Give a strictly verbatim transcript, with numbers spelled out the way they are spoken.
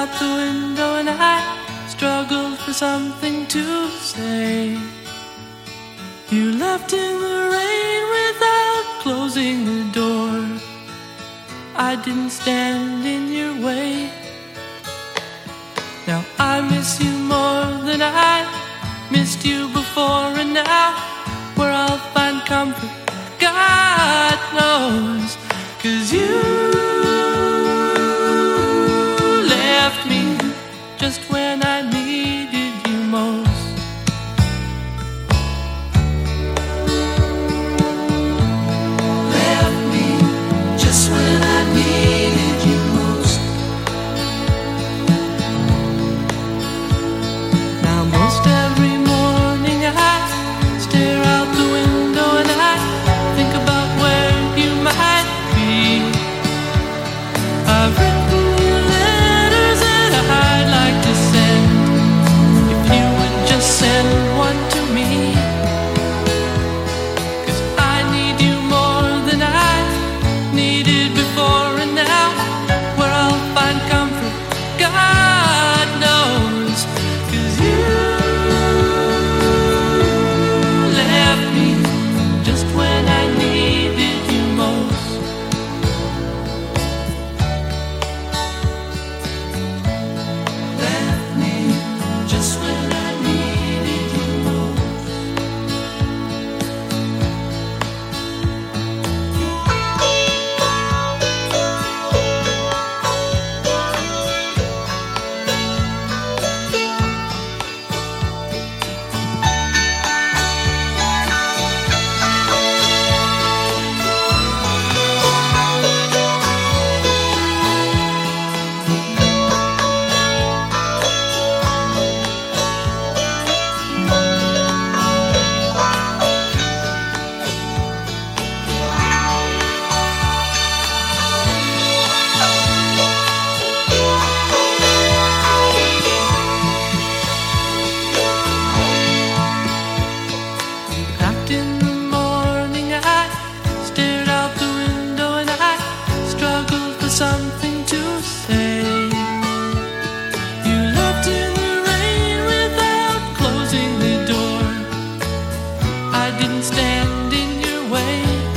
out the window and I struggled for something to say. You left in the rain without closing the door. I didn't stand in your way. Now I miss you more than I missed you before, and now where I'll find comfort, God knows. 'Cause you left me just when I needed you most. Left me just when I needed you most. Now most every morning I stare out the window and I think about where you might be. I've written you letters that I'd like to send. If you would just send one to me. 'Cause I need you more than I needed before, and now where I'll find comfort, God knows. 'Cause you left me just when I needed you most. Left me just when I needed you most. Packed in the morning, I stared out the window and I struggled for something to say. You left in the rain without closing the door. I didn't stand in your way.